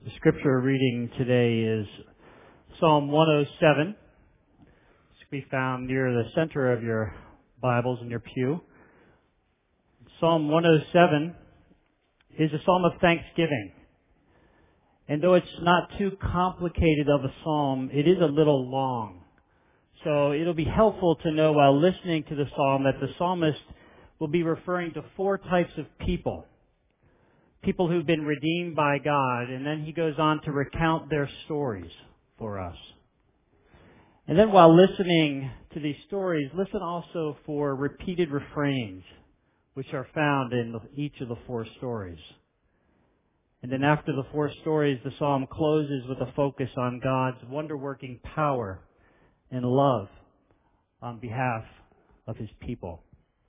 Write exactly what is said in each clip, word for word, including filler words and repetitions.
The scripture reading today is Psalm one oh seven. This can be found near the center of your Bibles in your pew. Psalm one oh seven is a psalm of thanksgiving. And though it's not too complicated of a psalm, it is a little long. So it'll be helpful to know while listening to the psalm that the psalmist will be referring to four types of people. People who've been redeemed by God, and then he goes on to recount their stories for us. And then while listening to these stories, listen also for repeated refrains, which are found in each of the four stories. And then after the four stories, the psalm closes with a focus on God's wonder-working power and love on behalf of his people.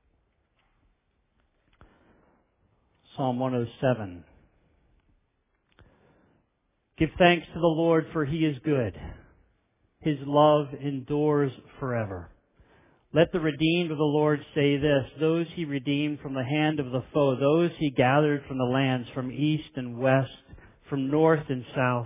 Psalm one oh seven. Give thanks to the Lord, for he is good. His love endures forever. Let the redeemed of the Lord say this, those he redeemed from the hand of the foe, those he gathered from the lands, from east and west, from north and south.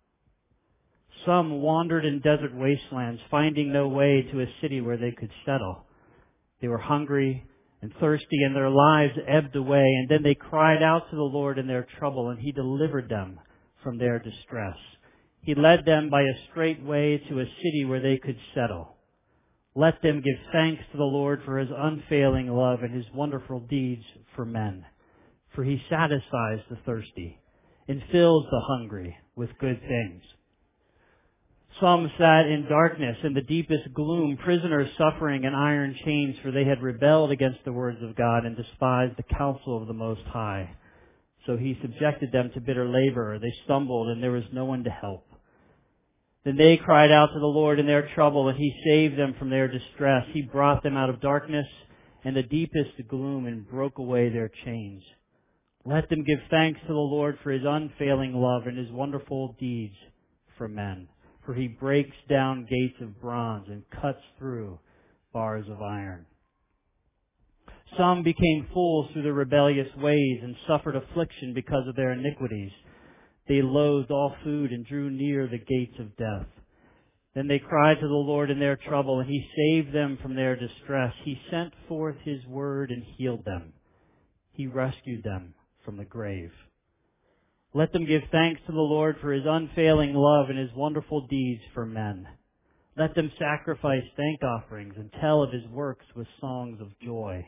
Some wandered in desert wastelands, finding no way to a city where they could settle. They were hungry and thirsty, and their lives ebbed away. And then they cried out to the Lord in their trouble, and he delivered them from their distress. He led them by a straight way to a city where they could settle. Let them give thanks to the Lord for his unfailing love and his wonderful deeds for men. For he satisfies the thirsty and fills the hungry with good things. Some sat in darkness in the deepest gloom, prisoners suffering in iron chains, for they had rebelled against the words of God and despised the counsel of the Most High. So he subjected them to bitter labor. They stumbled, and there was no one to help. Then they cried out to the Lord in their trouble, and he saved them from their distress. He brought them out of darkness and the deepest gloom and broke away their chains. Let them give thanks to the Lord for his unfailing love and his wonderful deeds for men. For he breaks down gates of bronze and cuts through bars of iron. Some became fools through their rebellious ways and suffered affliction because of their iniquities. They loathed all food and drew near the gates of death. Then they cried to the Lord in their trouble, and he saved them from their distress. He sent forth his word and healed them. He rescued them from the grave. Let them give thanks to the Lord for his unfailing love and his wonderful deeds for men. Let them sacrifice thank offerings and tell of his works with songs of joy.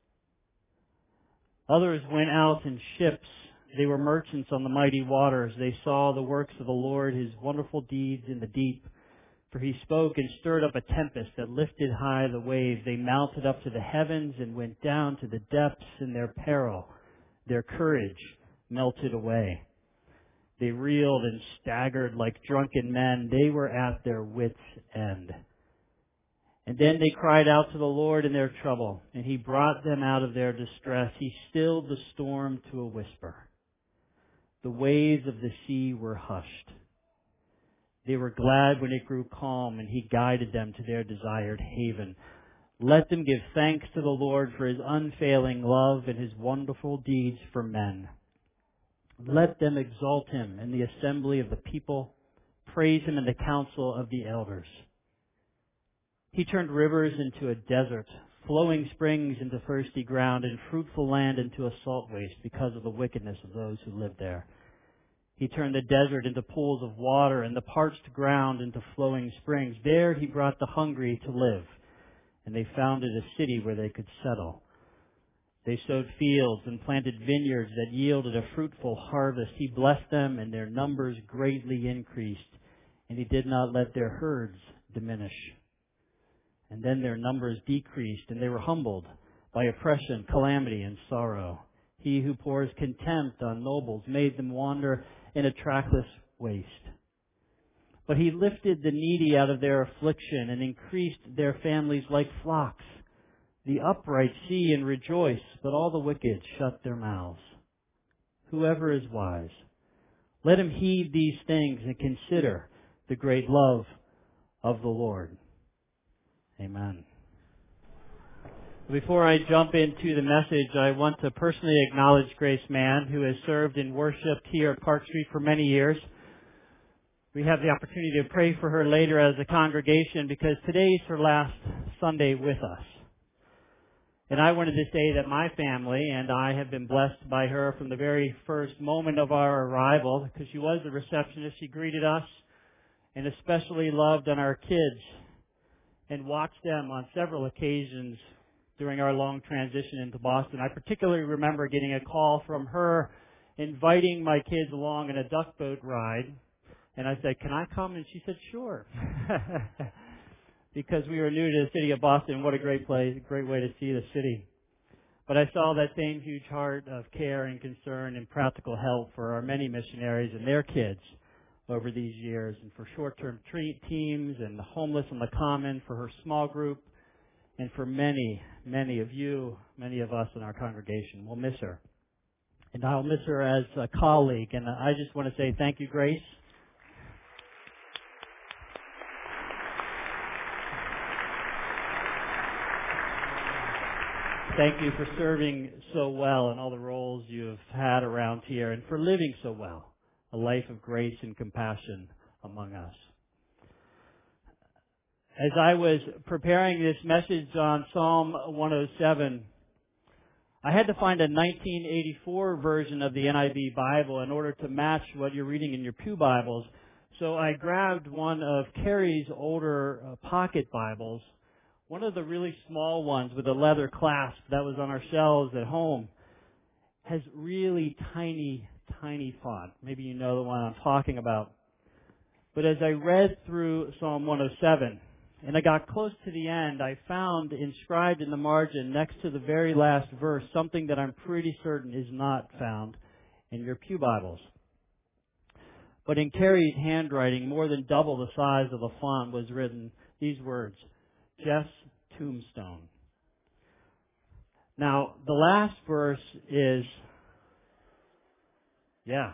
Others went out in ships. They were merchants on the mighty waters. They saw the works of the Lord, his wonderful deeds in the deep. For he spoke and stirred up a tempest that lifted high the waves. They mounted up to the heavens and went down to the depths in their peril. Their courage melted away. They reeled and staggered like drunken men. They were at their wits' end. And then they cried out to the Lord in their trouble, and he brought them out of their distress. He stilled the storm to a whisper. The waves of the sea were hushed. They were glad when it grew calm, and he guided them to their desired haven. Let them give thanks to the Lord for his unfailing love and his wonderful deeds for men. Let them exalt him in the assembly of the people, praise him in the council of the elders. He turned rivers into a desert, flowing springs into thirsty ground, and fruitful land into a salt waste because of the wickedness of those who lived there. He turned the desert into pools of water and the parched ground into flowing springs. There he brought the hungry to live, and they founded a city where they could settle. They sowed fields and planted vineyards that yielded a fruitful harvest. He blessed them, and their numbers greatly increased, and he did not let their herds diminish. And then their numbers decreased, and they were humbled by oppression, calamity, and sorrow. He who pours contempt on nobles made them wander in a trackless waste. But he lifted the needy out of their affliction and increased their families like flocks. The upright see and rejoice, but all the wicked shut their mouths. Whoever is wise, let him heed these things and consider the great love of the Lord. Amen. Before I jump into the message, I want to personally acknowledge Grace Mann, who has served and worshiped here at Park Street for many years. We have the opportunity to pray for her later as a congregation because today is her last Sunday with us. And I wanted to say that my family and I have been blessed by her from the very first moment of our arrival because she was the receptionist. She greeted us and especially loved on our kids and watched them on several occasions during our long transition into Boston. I particularly remember getting a call from her inviting my kids along in a duck boat ride. And I said, can I come? And she said, sure. Because we were new to the city of Boston. What a great place, a great way to see the city. But I saw that same huge heart of care and concern and practical help for our many missionaries and their kids over these years, and for short-term treat teams and the homeless on the common, for her small group, and for many, many of you, many of us in our congregation. We'll miss her. And I'll miss her as a colleague. And I just want to say thank you, Grace. Thank you for serving so well in all the roles you have had around here and for living so well, a life of grace and compassion among us. As I was preparing this message on Psalm one oh seven, I had to find a nineteen eighty-four version of the N I V Bible in order to match what you're reading in your pew Bibles. So I grabbed one of Carrie's older uh, pocket Bibles, one of the really small ones with a leather clasp that was on our shelves at home. Has really tiny, tiny font. Maybe you know the one I'm talking about. But as I read through Psalm one oh seven, and I got close to the end, I found inscribed in the margin next to the very last verse something that I'm pretty certain is not found in your pew Bibles. But in Carrie's handwriting, more than double the size of the font, was written these words, Jeff's Tombstone. Now, the last verse is, yeah.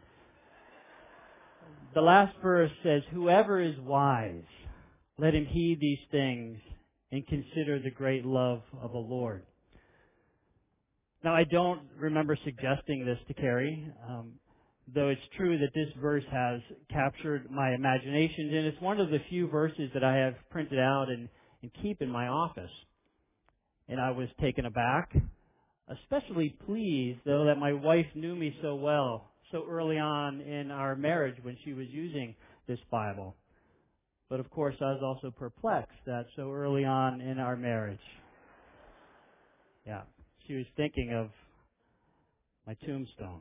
The last verse says, whoever is wise, let him heed these things and consider the great love of the Lord. Now, I don't remember suggesting this to Carrie, um, though it's true that this verse has captured my imagination, and it's one of the few verses that I have printed out and, and keep in my office. And I was taken aback, especially pleased, though, that my wife knew me so well, so early on in our marriage when she was using this Bible. But of course, I was also perplexed that so early on in our marriage, yeah, she was thinking of my tombstone.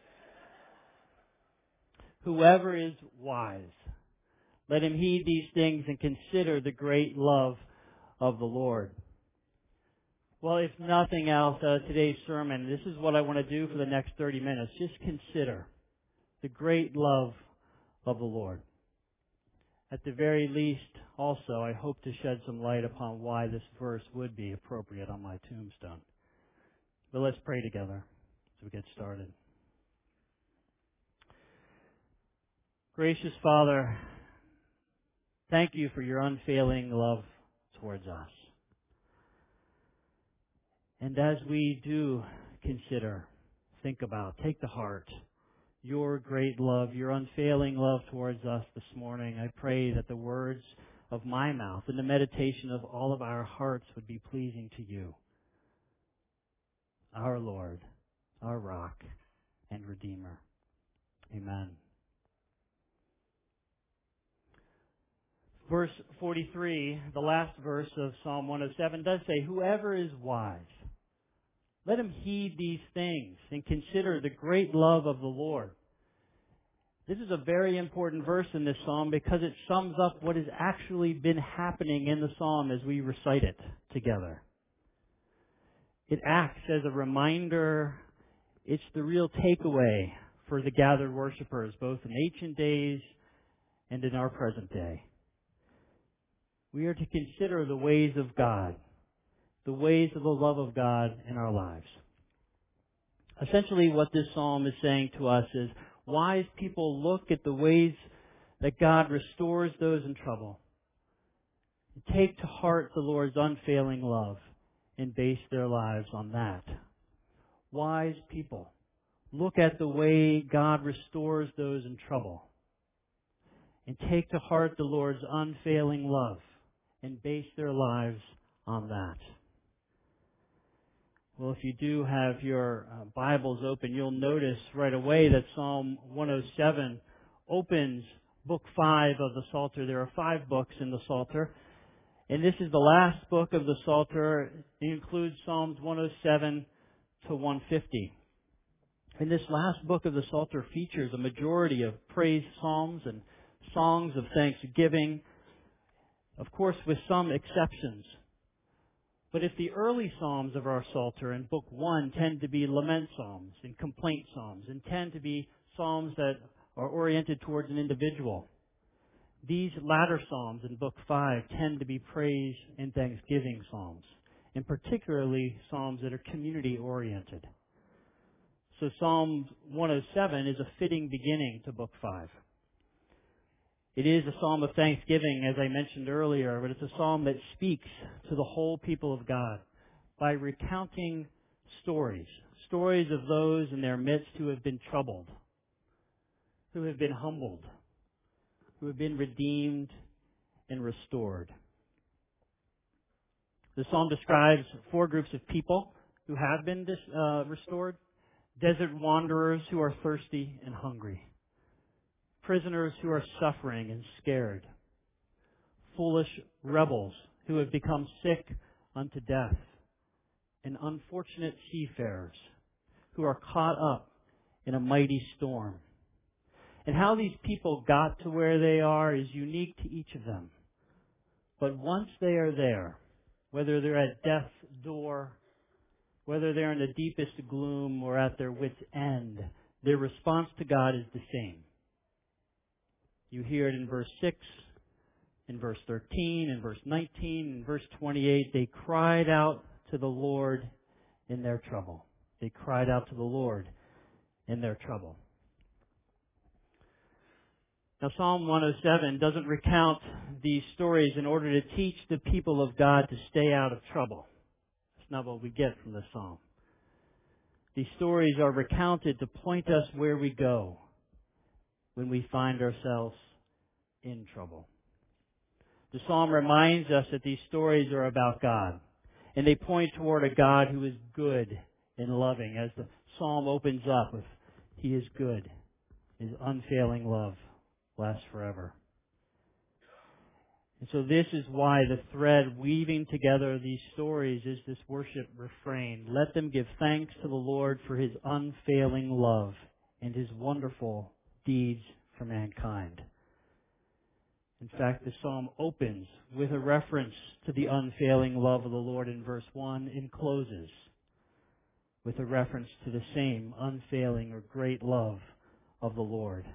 Whoever is wise, let him heed these things and consider the great love of the Lord. Well, if nothing else, uh, today's sermon, this is what I want to do for the next thirty minutes. Just consider the great love of the Lord. At the very least, also, I hope to shed some light upon why this verse would be appropriate on my tombstone. But let's pray together as we get started. Gracious Father, thank you for your unfailing love towards us. And as we do consider, think about, take to heart your great love, your unfailing love towards us this morning, I pray that the words of my mouth and the meditation of all of our hearts would be pleasing to you, our Lord, our rock and Redeemer. Amen. Verse forty-three, the last verse of Psalm one oh seven, does say, whoever is wise, let him heed these things and consider the great love of the Lord. This is a very important verse in this psalm because it sums up what has actually been happening in the psalm as we recite it together. It acts as a reminder. It's the real takeaway for the gathered worshipers, both in ancient days and in our present day. We are to consider the ways of God, the ways of the love of God in our lives. Essentially, what this psalm is saying to us is, wise people look at the ways that God restores those in trouble. Take to heart the Lord's unfailing love and base their lives on that. Wise people look at the way God restores those in trouble and take to heart the Lord's unfailing love and base their lives on that. Well, if you do have your uh, Bibles open, you'll notice right away that Psalm one oh seven opens book five of the Psalter. There are five books in the Psalter, and this is the last book of the Psalter. It includes Psalms one oh seven to one fifty. And this last book of the Psalter features a majority of praise psalms and songs of thanksgiving, of course with some exceptions. But if the early psalms of our Psalter in Book one tend to be lament psalms and complaint psalms and tend to be psalms that are oriented towards an individual, these latter psalms in Book five tend to be praise and thanksgiving psalms, and particularly psalms that are community-oriented. So Psalm one oh seven is a fitting beginning to Book five. It is a psalm of thanksgiving, as I mentioned earlier, but it's a psalm that speaks to the whole people of God by recounting stories, stories of those in their midst who have been troubled, who have been humbled, who have been redeemed and restored. The psalm describes four groups of people who have been dis, uh, restored: desert wanderers who are thirsty and hungry, prisoners who are suffering and scared, foolish rebels who have become sick unto death, and unfortunate seafarers who are caught up in a mighty storm. And how these people got to where they are is unique to each of them. But once they are there, whether they're at death's door, whether they're in the deepest gloom or at their wits' end, their response to God is the same. You hear it in verse six, in verse thirteen, in verse nineteen, in verse twenty-eight. They cried out to the Lord in their trouble. They cried out to the Lord in their trouble. Now, Psalm one oh seven doesn't recount these stories in order to teach the people of God to stay out of trouble. That's not what we get from the psalm. These stories are recounted to point us where we go when we find ourselves in trouble. The psalm reminds us that these stories are about God, and they point toward a God who is good and loving, as the psalm opens up with, He is good. His unfailing love lasts forever. And so this is why the thread weaving together these stories is this worship refrain. Let them give thanks to the Lord for His unfailing love and His wonderful deeds for mankind. In fact, the psalm opens with a reference to the unfailing love of the Lord in verse one and closes with a reference to the same unfailing or great love of the Lord.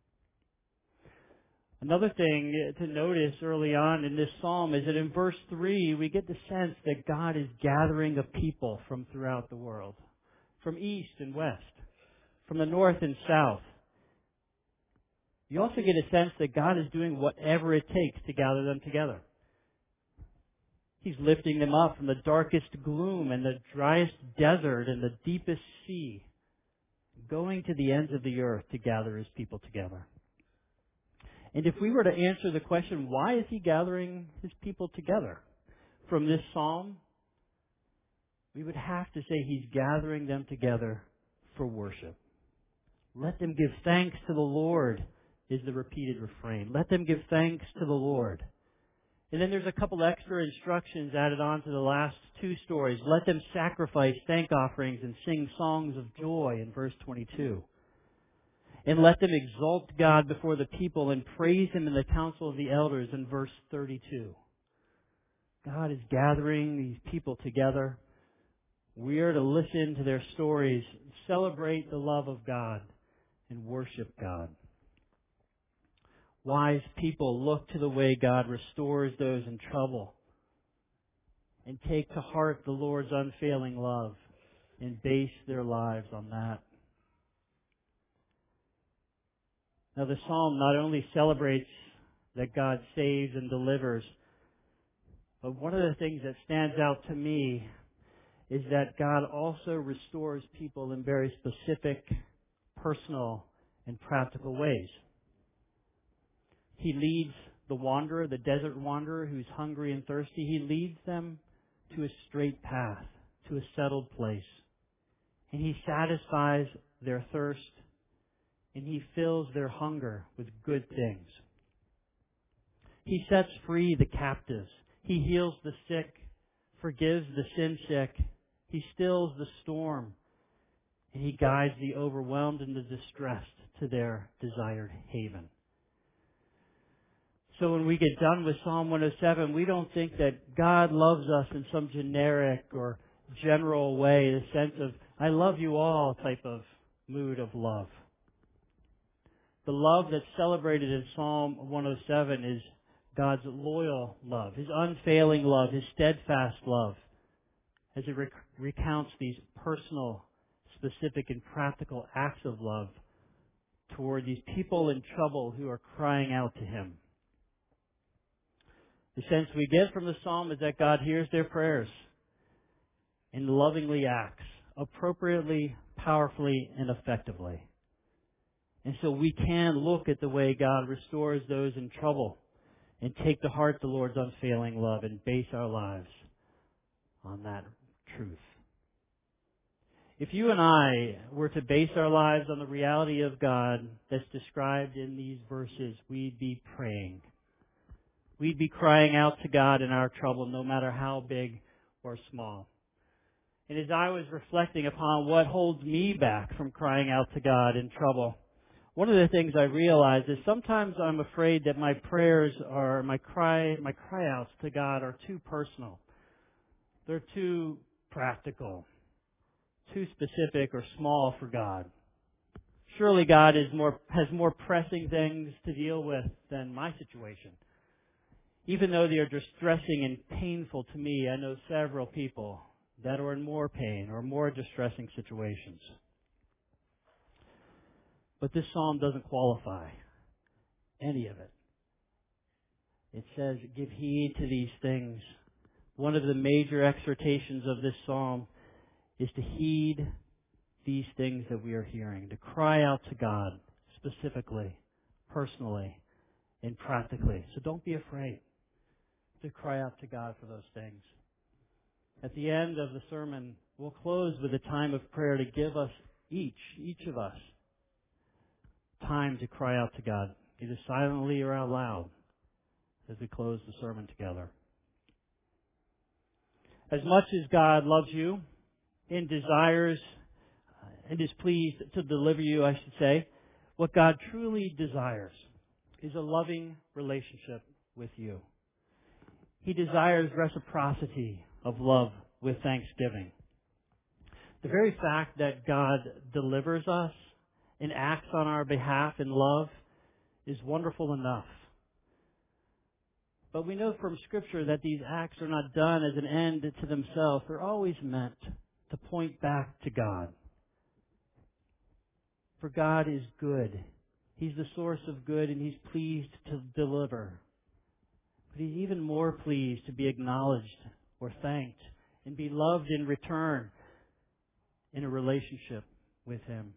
Another thing to notice early on in this psalm is that in verse three we get the sense that God is gathering a people from throughout the world, from east and west, from the north and south. You also get a sense that God is doing whatever it takes to gather them together. He's lifting them up from the darkest gloom and the driest desert and the deepest sea, going to the ends of the earth to gather His people together. And if we were to answer the question, why is He gathering His people together from this psalm, we would have to say He's gathering them together for worship. Let them give thanks to the Lord, is the repeated refrain. Let them give thanks to the Lord. And then there's a couple extra instructions added on to the last two stories. Let them sacrifice thank offerings and sing songs of joy in verse twenty-two. And let them exalt God before the people and praise Him in the council of the elders in verse thirty-two. God is gathering these people together. We are to listen to their stories, celebrate the love of God, and worship God. Wise people look to the way God restores those in trouble and take to heart the Lord's unfailing love and base their lives on that. Now, the psalm not only celebrates that God saves and delivers, but one of the things that stands out to me is that God also restores people in very specific, personal, and practical ways. He leads the wanderer, the desert wanderer who's hungry and thirsty. He leads them to a straight path, to a settled place. And He satisfies their thirst, and He fills their hunger with good things. He sets free the captives. He heals the sick, forgives the sin sick. He stills the storm, and He guides the overwhelmed and the distressed to their desired haven. So when we get done with Psalm one oh seven, we don't think that God loves us in some generic or general way, the sense of, I love you all type of mood of love. The love that's celebrated in Psalm one oh seven is God's loyal love, His unfailing love, His steadfast love, as it rec- recounts these personal, specific, and practical acts of love toward these people in trouble who are crying out to Him. The sense we get from the psalm is that God hears their prayers and lovingly acts appropriately, powerfully, and effectively. And so we can look at the way God restores those in trouble and take to heart the Lord's unfailing love and base our lives on that truth. If you and I were to base our lives on the reality of God that's described in these verses, we'd be praying. We'd be crying out to God in our trouble, no matter how big or small. And as I was reflecting upon what holds me back from crying out to God in trouble, one of the things I realized is sometimes I'm afraid that my prayers are, my cry, my cry outs to God are too personal. They're too practical, too specific or small for God. Surely God is more, has more pressing things to deal with than my situation. Even though they are distressing and painful to me, I know several people that are in more pain or more distressing situations. But this psalm doesn't qualify any of it. It says, give heed to these things. One of the major exhortations of this psalm is to heed these things that we are hearing, to cry out to God specifically, personally, and practically. So don't be afraid to cry out to God for those things. At the end of the sermon, we'll close with a time of prayer to give us each, each of us, time to cry out to God, either silently or out loud, as we close the sermon together. As much as God loves you and desires and is pleased to deliver you, I should say, what God truly desires is a loving relationship with you. He desires reciprocity of love with thanksgiving. The very fact that God delivers us and acts on our behalf in love is wonderful enough. But we know from Scripture that these acts are not done as an end to themselves. They're always meant to point back to God. For God is good. He's the source of good, and He's pleased to deliver. But He's even more pleased to be acknowledged or thanked and be loved in return in a relationship with Him.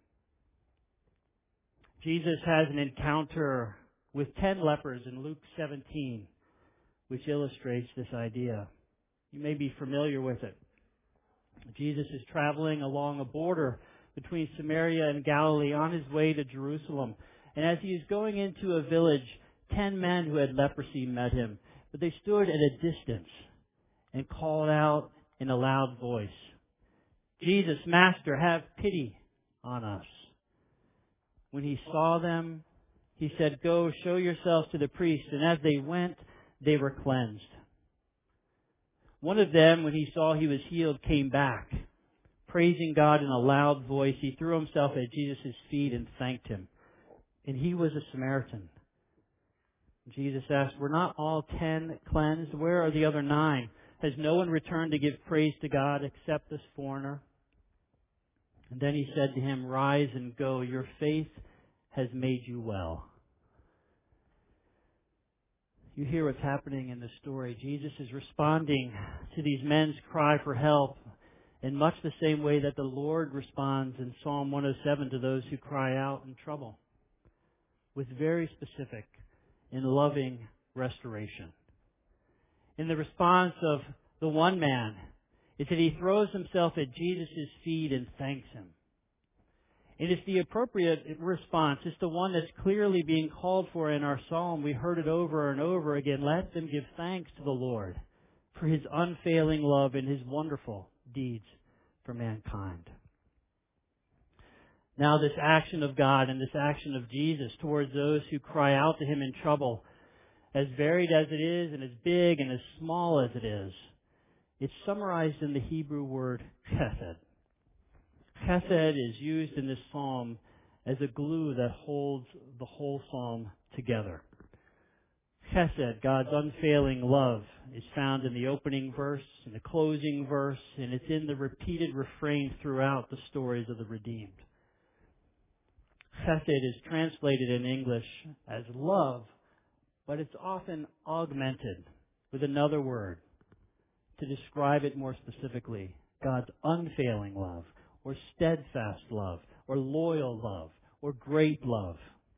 Jesus has an encounter with ten lepers in Luke seventeen, which illustrates this idea. You may be familiar with it. Jesus is traveling along a border between Samaria and Galilee on His way to Jerusalem. And as He is going into a village, ten men who had leprosy met Him. But they stood at a distance and called out in a loud voice, Jesus, Master, have pity on us. When He saw them, He said, go, show yourselves to the priest. And as they went, they were cleansed. One of them, when he saw he was healed, came back. Praising God in a loud voice, he threw himself at Jesus' feet and thanked Him. And he was a Samaritan. Jesus asked, were not all ten cleansed? Where are the other nine? Has no one returned to give praise to God except this foreigner? And then He said to him, rise and go. Your faith has made you well. You hear what's happening in the story. Jesus is responding to these men's cry for help. in much the same way that the Lord responds in Psalm one oh seven to those who cry out in trouble, with very specific and loving restoration. In the response of the one man, it's that he throws himself at Jesus' feet and thanks him. And it's the appropriate response. It's the one that's clearly being called for in our psalm. We heard it over and over again. Let them give thanks to the Lord for His unfailing love and His wonderful deeds for mankind. Now this action of God and this action of Jesus towards those who cry out to Him in trouble, as varied as it is and as big and as small as it is, it's summarized in the Hebrew word chesed. Chesed is used in this psalm as a glue that holds the whole psalm together. Chesed, God's unfailing love, is found in the opening verse, in the closing verse, and it's in the repeated refrain throughout the stories of the redeemed. Chesed is translated in English as love, but it's often augmented with another word to describe it more specifically. God's unfailing love, or steadfast love, or loyal love, or great love.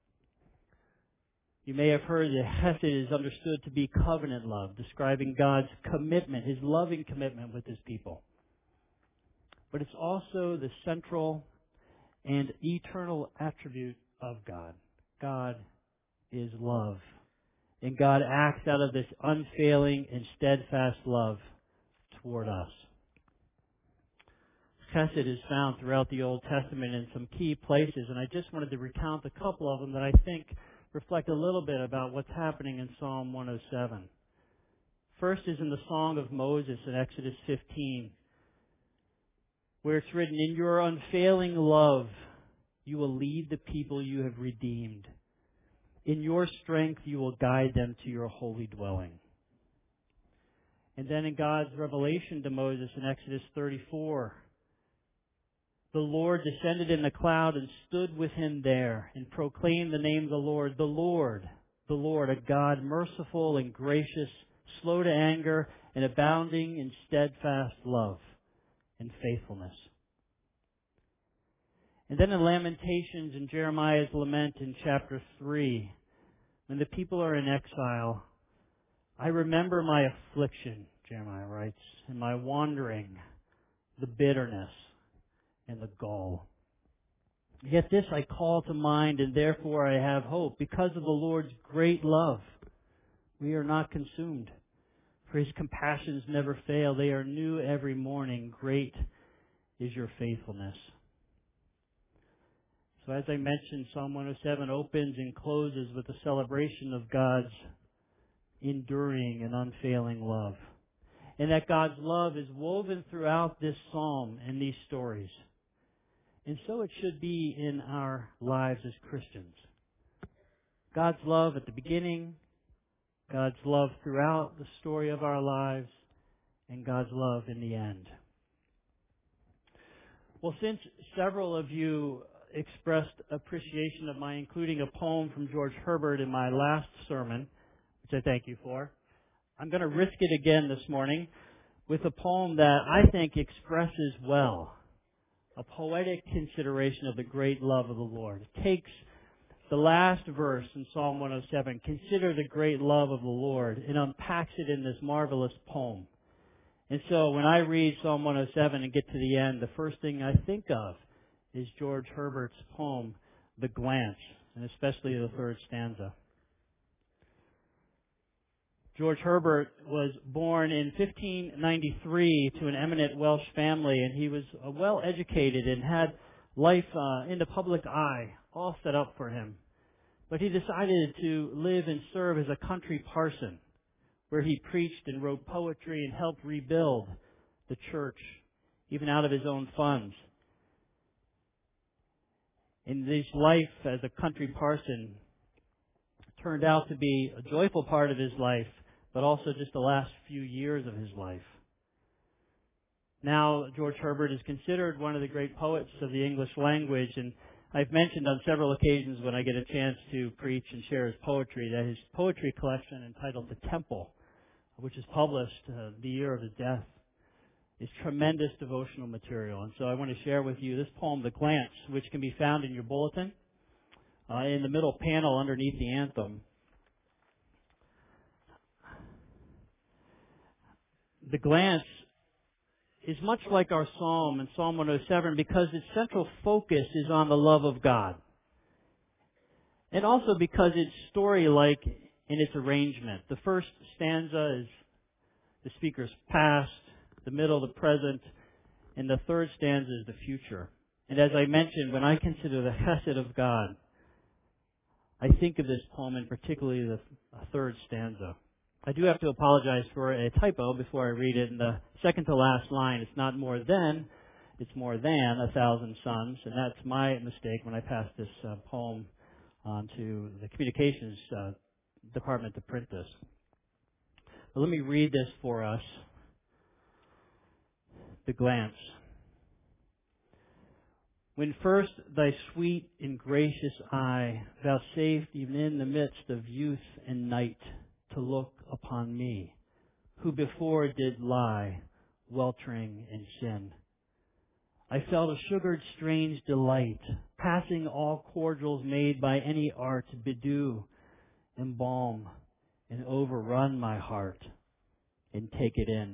You may have heard that Hesed is understood to be covenant love, describing God's commitment, His loving commitment with His people. But it's also the central and eternal attribute of God. God is love. And God acts out of this unfailing and steadfast love toward us. Chesed is found throughout the Old Testament in some key places, and I just wanted to recount a couple of them that I think reflect a little bit about what's happening in Psalm one oh seven. First is in the Song of Moses in Exodus fifteen, where it's written, "In your unfailing love you will lead the people you have redeemed. In your strength you will guide them to your holy dwelling." And then in God's revelation to Moses in Exodus thirty-four, "The Lord descended in the cloud and stood with him there and proclaimed the name of the Lord, the Lord, the Lord, a God merciful and gracious, slow to anger, and abounding in steadfast love and faithfulness." And then in Lamentations and Jeremiah's lament in chapter three, when the people are in exile, "I remember my affliction," Jeremiah writes, "and my wandering, the bitterness and the gall. Yet this I call to mind, and therefore I have hope. Because of the Lord's great love, we are not consumed. For His compassions never fail. They are new every morning. Great is your faithfulness." So as I mentioned, Psalm one oh seven opens and closes with a celebration of God's enduring and unfailing love. And that God's love is woven throughout this psalm and these stories. And so it should be in our lives as Christians. God's love at the beginning, God's love throughout the story of our lives, and God's love in the end. Well, since several of you expressed appreciation of my including a poem from George Herbert in my last sermon, which I thank you for, I'm going to risk it again this morning with a poem that I think expresses well a poetic consideration of the great love of the Lord. It takes the last verse in Psalm one oh seven, "Consider the great love of the Lord," and unpacks it in this marvelous poem. And so when I read Psalm one oh seven and get to the end, the first thing I think of is George Herbert's poem, "The Glance," and especially the third stanza. George Herbert was born in fifteen ninety-three to an eminent Welsh family, and he was uh, well educated and had life uh, in the public eye all set up for him. But he decided to live and serve as a country parson, where he preached and wrote poetry and helped rebuild the church, even out of his own funds. And his life as a country parson turned out to be a joyful part of his life, but also just the last few years of his life. Now, George Herbert is considered one of the great poets of the English language, and I've mentioned on several occasions when I get a chance to preach and share his poetry that his poetry collection entitled "The Temple," which is published uh, the year of his death, is tremendous devotional material. And so I want to share with you this poem, The Glance, which can be found in your bulletin, uh, in the middle panel underneath the anthem. The Glance is much like our psalm in Psalm one oh seven because its central focus is on the love of God. And also because it's story-like in its arrangement. The first stanza is the speaker's past, the middle, the present, and the third stanza is the future. And as I mentioned, when I consider the chesed of God, I think of this poem and particularly the third stanza. I do have to apologize for a typo before I read it. In the second to last line, it's not more than, it's more than a thousand sons. And that's my mistake when I passed this uh, poem on to the communications uh, department to print this. But let me read this for us. The Glance. When first thy sweet and gracious eye vouchsafed even in the midst of youth and night to look upon me, who before did lie, weltering in sin, I felt a sugared strange delight, passing all cordials made by any art, bedew, embalm, and overrun my heart, and take it in.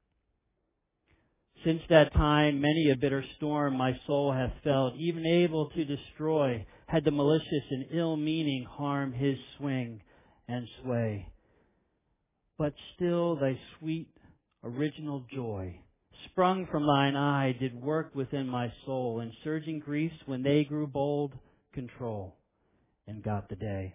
Since that time, many a bitter storm my soul hath felt, even able to destroy, had the malicious and ill-meaning harm his swing and sway. But still thy sweet original joy, sprung from thine eye, did work within my soul, and surging griefs, when they grew bold, control, and got the day.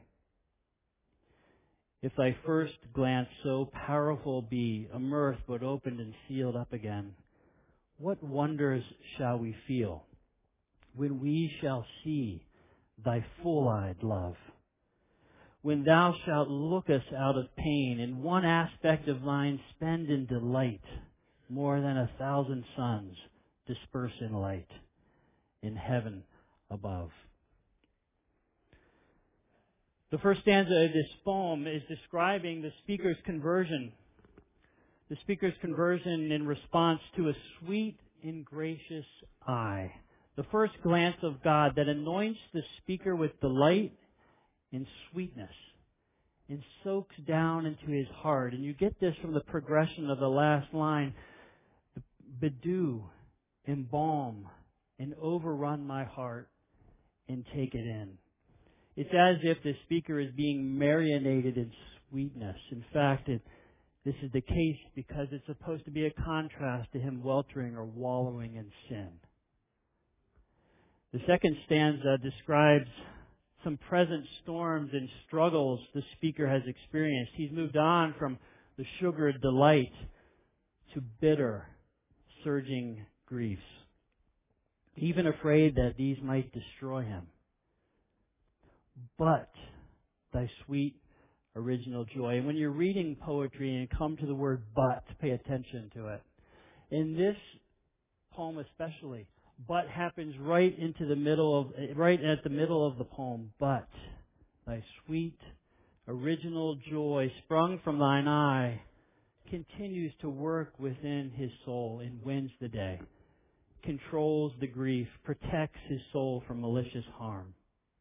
If thy first glance so powerful be, a mirth but opened and sealed up again, what wonders shall we feel when we shall see thy full-eyed love? When thou shalt look us out of pain, and one aspect of thine spend in delight, more than a thousand suns disperse in light, in heaven above. The first stanza of this poem is describing the speaker's conversion. The speaker's conversion in response to a sweet and gracious eye. The first glance of God that anoints the speaker with delight and sweetness and soaks down into his heart. And you get this from the progression of the last line. Bedew, embalm, and overrun my heart and take it in. It's as if the speaker is being marinated in sweetness. In fact, it, this is the case because it's supposed to be a contrast to him weltering or wallowing in sin. The second stanza describes some present storms and struggles the speaker has experienced. He's moved on from the sugared delight to bitter, surging griefs, even afraid that these might destroy him. But thy sweet original joy. And when you're reading poetry and come to the word but, pay attention to it. In this poem especially, but happens right into the middle of, right at the middle of the poem. But thy sweet original joy sprung from thine eye continues to work within his soul and wins the day, controls the grief, protects his soul from malicious harm.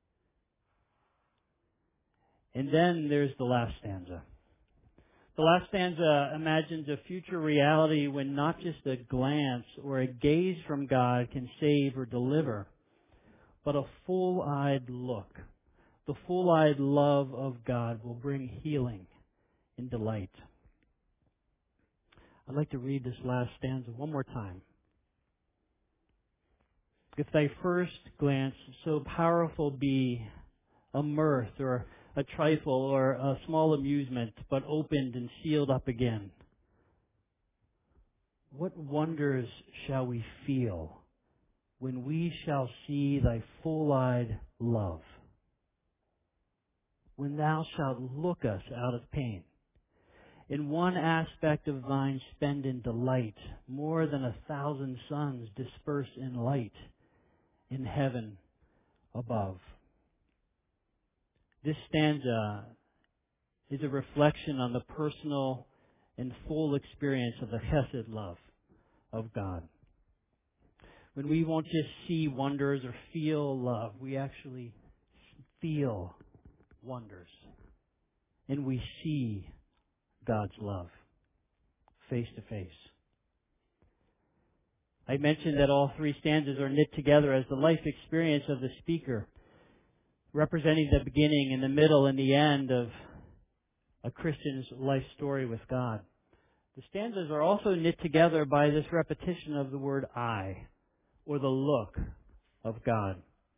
And then there's the last stanza. The last stanza imagines a future reality when not just a glance or a gaze from God can save or deliver, but a full-eyed look. The full-eyed love of God will bring healing and delight. I'd like to read this last stanza one more time. If thy first glance so powerful be a mirth or a trifle or a small amusement, but opened and sealed up again, what wonders shall we feel when we shall see thy full-eyed love? When thou shalt look us out of pain, in one aspect of thine spend in delight, more than a thousand suns disperse in light, in heaven above. This stanza is a reflection on the personal and full experience of the chesed love of God. When we won't just see wonders or feel love, we actually feel wonders. And we see God's love face to face. I mentioned that all three stanzas are knit together as the life experience of the speaker, representing the beginning and the middle and the end of a Christian's life story with God. The stanzas are also knit together by this repetition of the word I, or the look of God.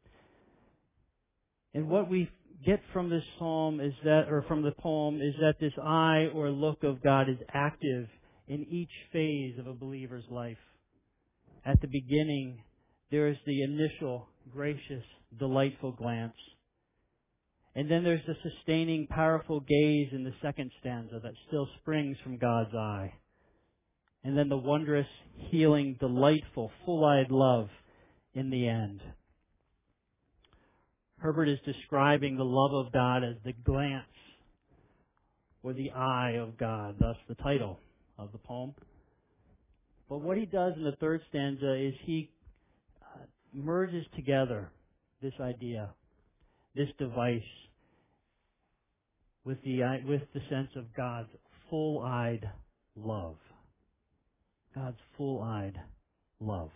And what we get from this psalm is that, or from the poem, is that this eye or look of God is active in each phase of a believer's life. At the beginning, there is the initial, gracious, delightful glance. And then there's the sustaining, powerful gaze in the second stanza that still springs from God's eye. And then the wondrous, healing, delightful, full-eyed love in the end. Herbert is describing the love of God as the glance or the eye of God, thus the title of the poem. But what he does in the third stanza is he uh, merges together this idea, this device, with the with the sense of God's full-eyed love. God's full-eyed love.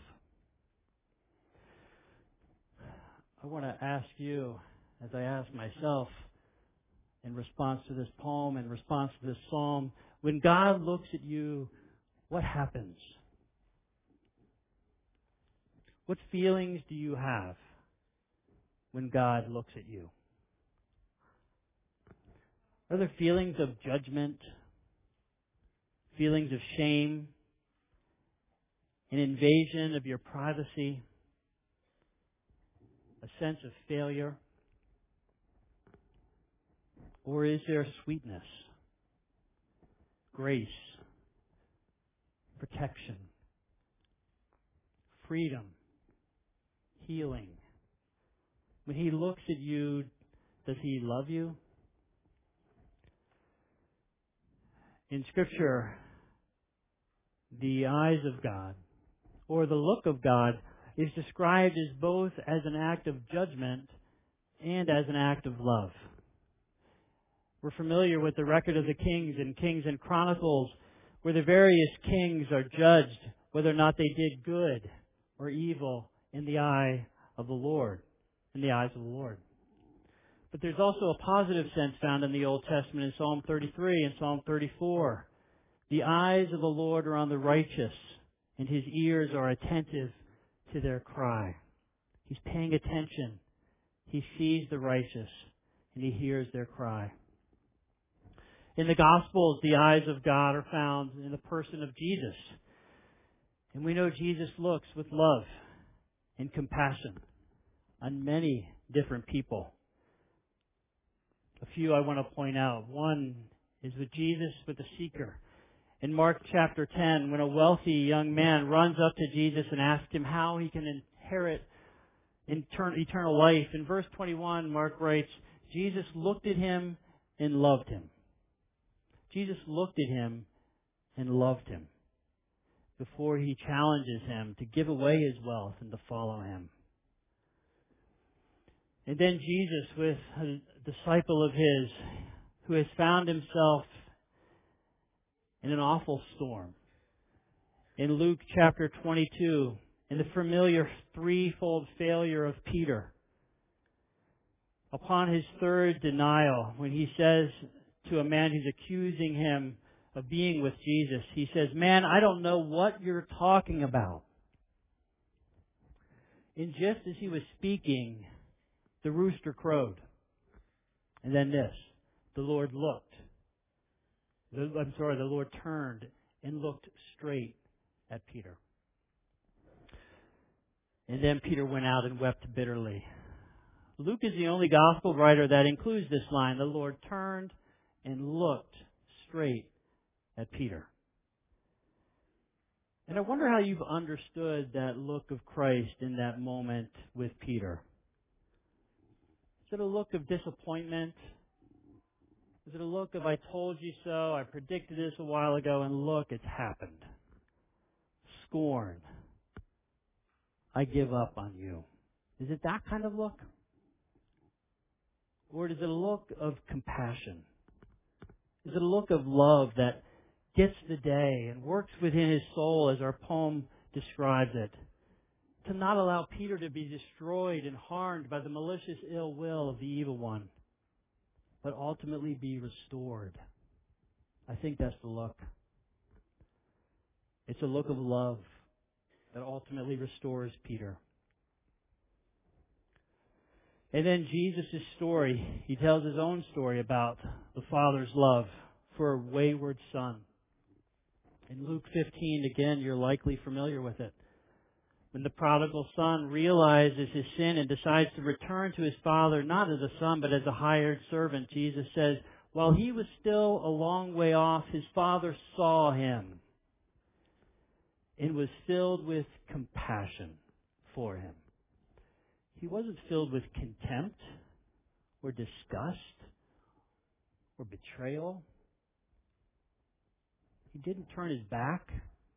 I want to ask you, as I ask myself, in response to this poem, in response to this psalm, when God looks at you, what happens? What feelings do you have when God looks at you? Are there feelings of judgment, feelings of shame, an invasion of your privacy, a sense of failure? Or is there sweetness, grace, protection, freedom, healing? When He looks at you, does He love you? In Scripture, the eyes of God, or the look of God, is described as both as an act of judgment and as an act of love. We're familiar with the record of the kings in Kings and Chronicles, where the various kings are judged whether or not they did good or evil in the eye of the Lord, in the eyes of the Lord. But there's also a positive sense found in the Old Testament in Psalm thirty-three and Psalm thirty-four. The eyes of the Lord are on the righteous, and His ears are attentive to their cry. He's paying attention. He sees the righteous, and He hears their cry. In the Gospels, the eyes of God are found in the person of Jesus. And we know Jesus looks with love and compassion on many different people. A few I want to point out. One is with Jesus with the seeker. In Mark chapter ten, when a wealthy young man runs up to Jesus and asks Him how he can inherit eternal life. In verse twenty-one, Mark writes, Jesus looked at him and loved him. Jesus looked at him and loved him before He challenges him to give away his wealth and to follow Him. And then Jesus, with a disciple of His who has found himself in an awful storm. In Luke chapter twenty-two, in the familiar threefold failure of Peter, upon his third denial, when he says to a man who's accusing him of being with Jesus, he says, "Man, I don't know what you're talking about." And just as he was speaking, the rooster crowed. And then this, the Lord looked. The, I'm sorry, the Lord turned and looked straight at Peter. And then Peter went out and wept bitterly. Luke is the only gospel writer that includes this line, the Lord turned and looked straight at Peter. And I wonder how you've understood that look of Christ in that moment with Peter. Is it a look of disappointment? Is it a look of, I told you so, I predicted this a while ago, and look, it's happened? scorn. I give up on you. Is it that kind of look? Or is it a look of compassion? Is it a look of love that gets the day and works within his soul as our poem describes it? To not allow Peter to be destroyed and harmed by the malicious ill will of the evil one, but ultimately be restored. I think that's the look. It's a look of love that ultimately restores Peter. And then Jesus' story, he tells his own story about the Father's love for a wayward son. In Luke fifteen, again, you're likely familiar with it. When the prodigal son realizes his sin and decides to return to his father, not as a son, but as a hired servant, Jesus says, while he was still a long way off, his father saw him and was filled with compassion for him. He wasn't filled with contempt or disgust or betrayal. He didn't turn his back.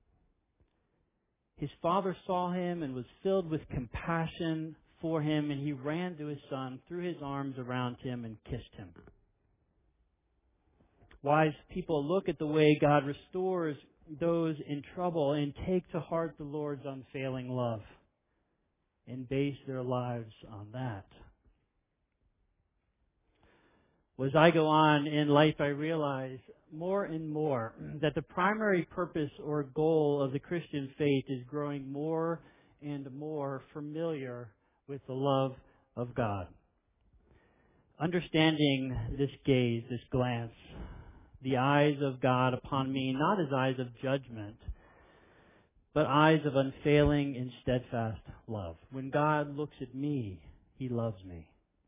His father saw him and was filled with compassion for him, and he ran to his son, threw his arms around him, and kissed him. Wise people look at the way God restores those in trouble and take to heart the Lord's unfailing love and base their lives on that. Well, as I go on in life, I realize more and more that the primary purpose or goal of the Christian faith is growing more and more familiar with the love of God. Understanding this gaze, this glance, the eyes of God upon me, not as eyes of judgment, but eyes of unfailing and steadfast love. When God looks at me, He loves me.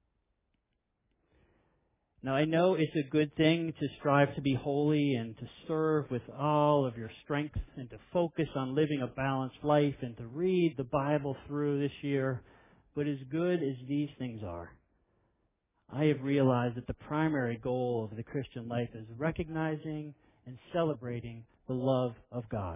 Now, I know it's a good thing to strive to be holy and to serve with all of your strength and to focus on living a balanced life and to read the Bible through this year. But as good as these things are, I have realized that the primary goal of the Christian life is recognizing and celebrating the love of God.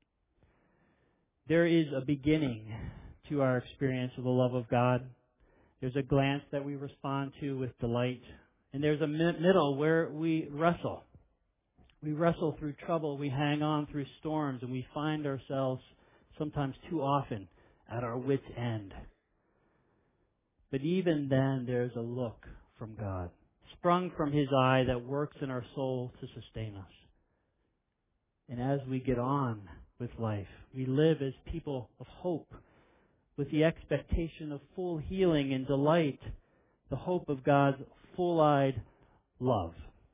There is a beginning to our experience of the love of God. There's a glance that we respond to with delight. And there's a middle where we wrestle. We wrestle through trouble. We hang on through storms. And we find ourselves sometimes too often at our wit's end. But even then, there's a look from God, sprung from His eye that works in our soul to sustain us. And as we get on with life, we live as people of hope, with the expectation of full healing and delight, the hope of God's full-eyed love.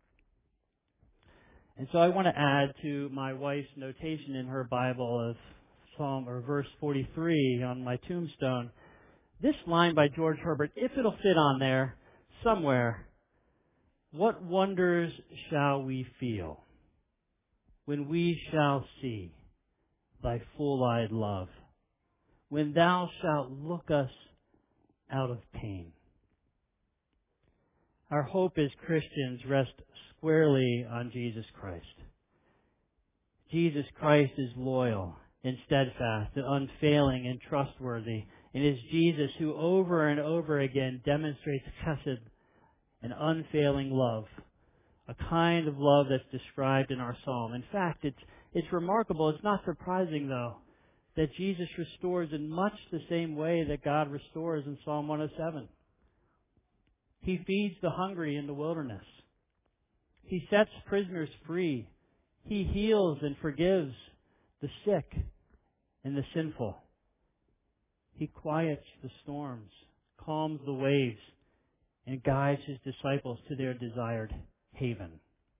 And so I want to add to my wife's notation in her Bible of Psalm or verse forty-three on my tombstone, this line by George Herbert, if it'll fit on there somewhere. What wonders shall we feel when we shall see thy full-eyed love, when thou shalt look us out of pain? Our hope as Christians rests squarely on Jesus Christ. Jesus Christ is loyal and steadfast and unfailing and trustworthy. And it is Jesus who over and over again demonstrates chesed, an unfailing love, a kind of love that's described in our psalm. In fact, it's, it's remarkable. It's not surprising, though, that Jesus restores in much the same way that God restores in Psalm one oh seven. He feeds the hungry in the wilderness. He sets prisoners free. He heals and forgives the sick and the sinful. He quiets the storms, calms the waves, and guides His disciples to their desired haven.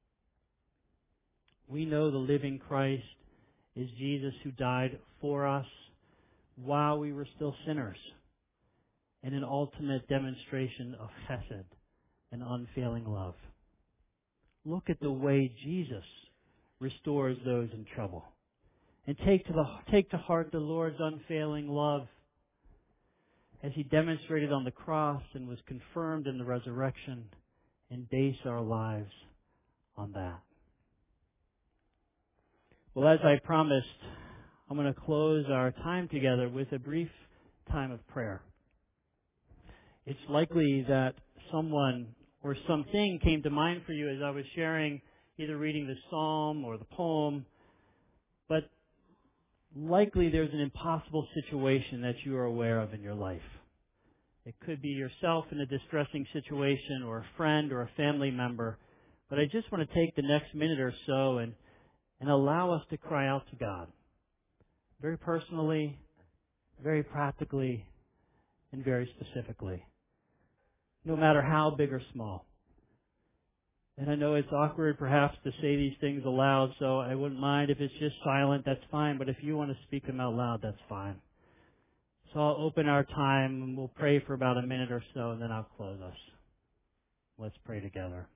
We know the living Christ is Jesus who died for us while we were still sinners, and an ultimate demonstration of chesed, an unfailing love. Look at the way Jesus restores those in trouble. And take to, the, take to heart the Lord's unfailing love as He demonstrated on the cross and was confirmed in the resurrection, and base our lives on that. Well, as I promised, I'm going to close our time together with a brief time of prayer. It's likely that someone or something came to mind for you as I was sharing, either reading the psalm or the poem, but likely there's an impossible situation that you are aware of in your life. It could be yourself in a distressing situation, or a friend or a family member. But I just want to take the next minute or so and, and allow us to cry out to God. Very personally, very practically, and very specifically. No matter how big or small. And I know it's awkward perhaps to say these things aloud, so I wouldn't mind if it's just silent, that's fine. But if you want to speak them out loud, that's fine. So I'll open our time and we'll pray for about a minute or so, and then I'll close us. Let's pray together.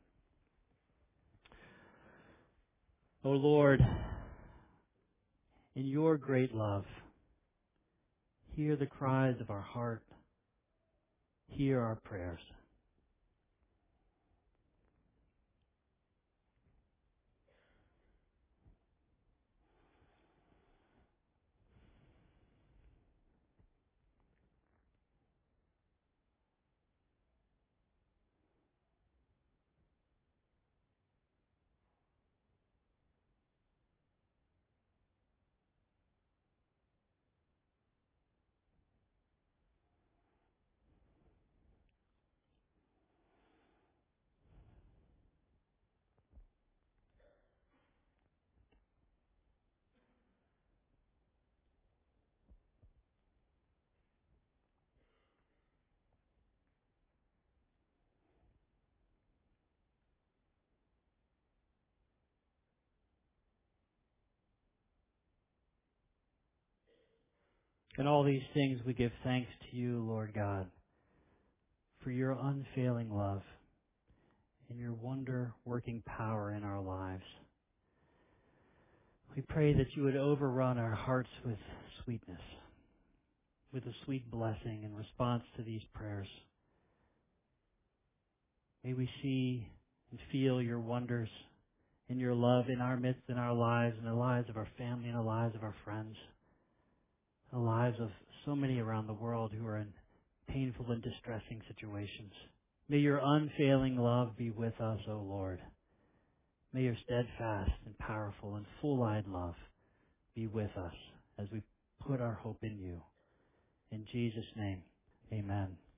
O Lord, in your great love, hear the cries of our heart. Hear our prayers. In all these things we give thanks to you, Lord God, for your unfailing love and your wonder-working power in our lives. We pray that you would overrun our hearts with sweetness, with a sweet blessing in response to these prayers. May we see and feel your wonders and your love in our midst, in our lives, in the lives of our family, in the lives of our friends. The lives of so many around the world who are in painful and distressing situations. May your unfailing love be with us, O Lord. May your steadfast and powerful and full-eyed love be with us as we put our hope in you. In Jesus' name, amen.